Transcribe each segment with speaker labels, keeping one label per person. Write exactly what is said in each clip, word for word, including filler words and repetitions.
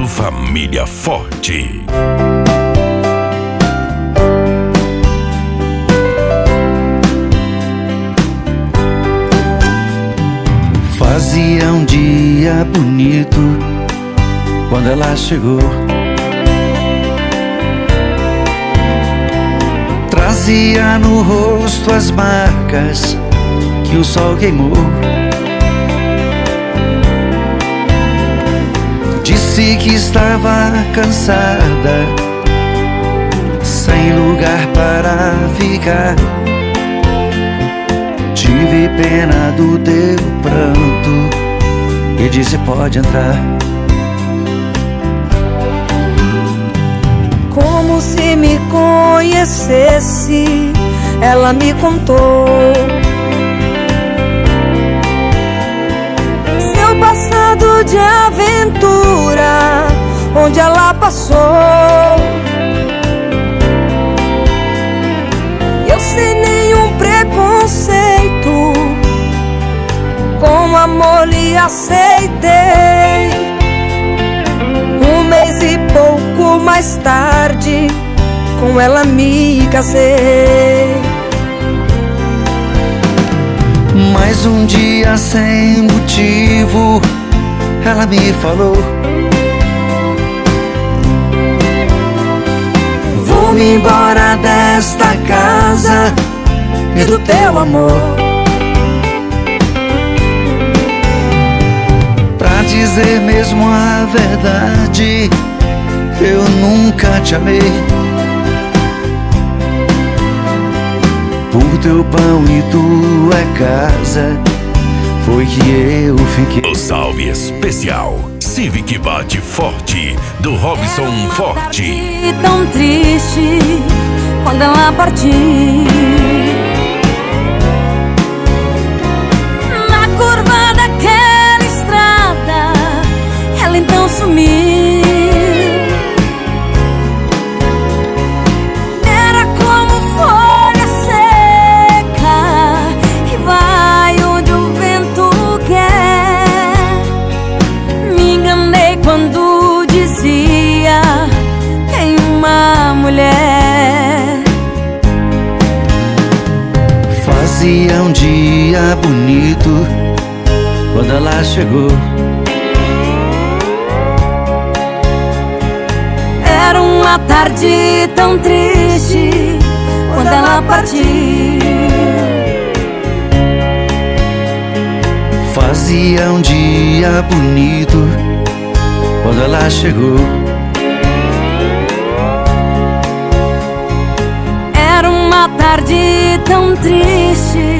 Speaker 1: Família Forte.
Speaker 2: Fazia um dia bonito quando ela chegou. Trazia no rosto as marcas que o sol queimou. Disse que estava cansada, sem lugar para ficar. Tive pena do teu pranto e disse: pode entrar.
Speaker 3: Como se me conhecesse, ela me contou seu passado de aventura, onde ela passou. Eu sem nenhum preconceito, com amor lhe aceitei. Um mês e pouco mais tarde, com ela me casei.
Speaker 2: Mais um dia sem motivo, ela me falou: vou-me embora desta casa e do teu amor. Pra dizer mesmo a verdade, eu nunca te amei. Por teu pão e tua casa foi que eu fiquei.
Speaker 1: O salve especial Civic Bate Forte, do Robson Forte.
Speaker 3: E tão triste quando ela partiu. Na curva daquela estrada, ela então sumiu. Era como folha seca que vai onde o vento quer. Me enganei quando dizia: tem uma mulher.
Speaker 2: Fazia um dia bonito quando ela chegou.
Speaker 3: Era uma tarde tão triste quando ela partiu.
Speaker 2: Fazia um dia bonito quando ela chegou.
Speaker 3: Era uma tarde tão triste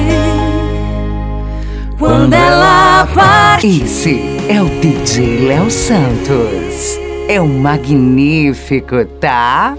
Speaker 3: quando ela partiu.
Speaker 4: Esse é o D J Léo Santos. É um magnífico, tá?